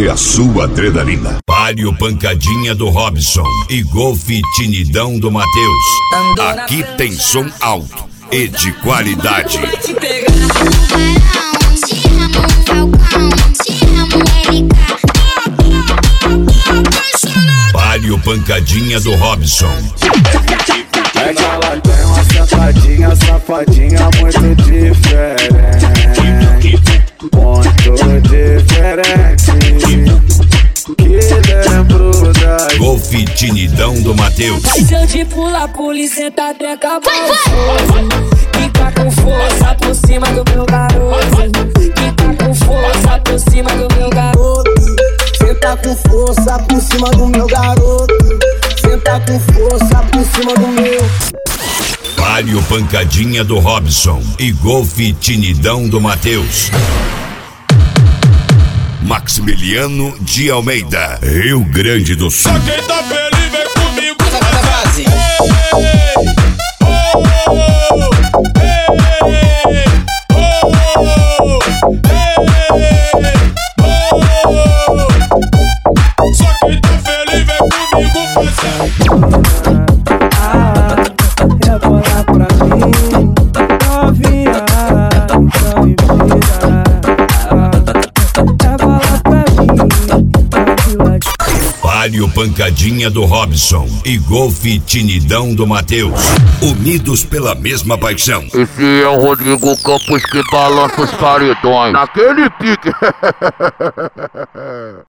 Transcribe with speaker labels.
Speaker 1: a sua adrenalina.
Speaker 2: Palio Pancadinha do Robson e Golfe Tinidão do Matheus. Aqui tem som alto e de qualidade. Palio Pancadinha do Robson.
Speaker 3: É que ela tem uma safadinha, safadinha muito diferente. Muito diferente. Que lembro da
Speaker 2: Golfe Tinidão do Matheus.
Speaker 4: Se eu de pular, polícia tá até acabar o fogo. Fica com força por cima do meu garoto. Fica com força por cima do meu garoto.
Speaker 5: Senta com força por cima do meu garoto. Senta com força por cima do meu.
Speaker 2: Palio Pancadinha do Robson e Golfe Tinidão do Matheus. Maximiliano de Almeida, Rio Grande do Sul.
Speaker 6: Só quem tá feliz vem comigo. Só quem tá feliz vem comigo fazer.
Speaker 5: Rebola pra mim, novinha, então me vira. Rebola pra mim.
Speaker 2: Palio Pancadinha do Robson e Golfe Tinidão do Matheus. Unidos pela mesma paixão.
Speaker 7: Esse é o Rodrigo Campos que balança os paredões. Naquele pique.